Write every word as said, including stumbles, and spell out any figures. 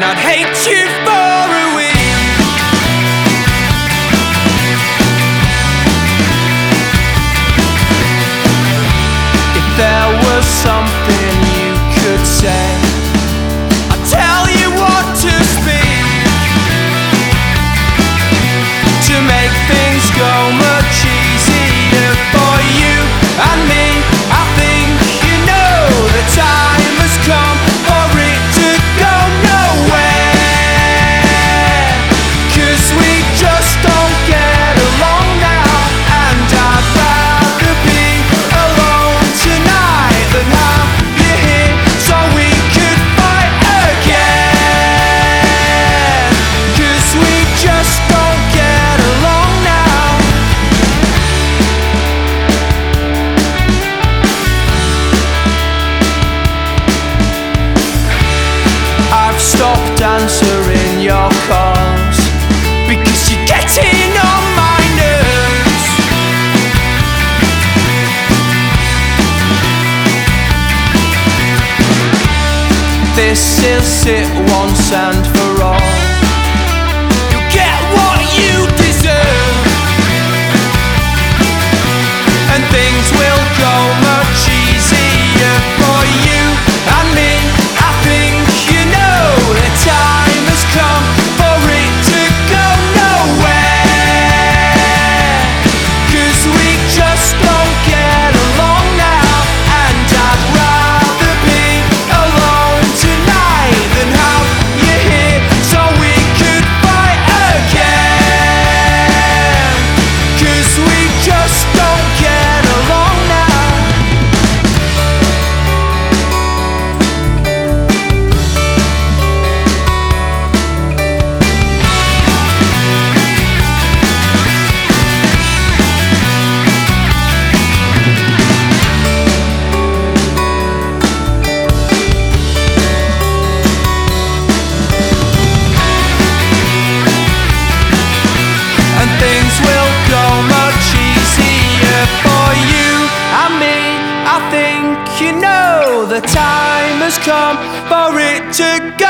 I'd hate you for a week. If there was something you could say, I'd tell you what to speak, to make things go much easier for you and me. I think you know the time has come for it to go nowhere, 'cause we just don't get along now, and I'd rather be alone tonight than have you here so we could fight again, 'cause we just don't get along now. I've stopped answering your calls because you're getting on my nerves. This is it once and for all. You get what you deserve, and things will go much easier for you and me. I think you know the time has come for it to go nowhere, 'cause we just don't get along now, and I'd rather be alone tonight than have you here so we could fight again, 'cause we just don't get along now. And things will go much easier for you and me. I think you know the time has come for it to go